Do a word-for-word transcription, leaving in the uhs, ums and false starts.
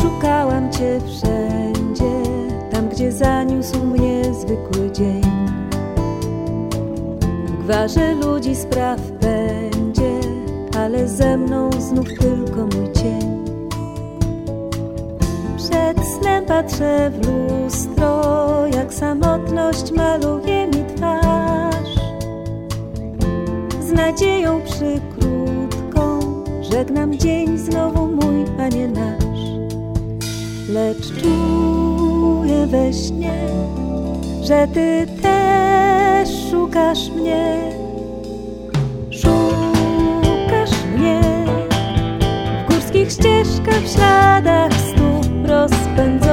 Szukałam Cię wszędzie, tam gdzie zaniósł mnie zwykły dzień. W gwarze ludzi spraw będzie, ale ze mną znów tylko mój cień. Przed snem patrzę w lustro, jak samotność maluje mi twarz. Z nadzieją przykrótką żegnam dzień znowu mój, Panie nasz. Lecz czuję we śnie, że Ty też szukasz mnie. Szukasz mnie w górskich ścieżkach, w śladach stóp rozpędzonych.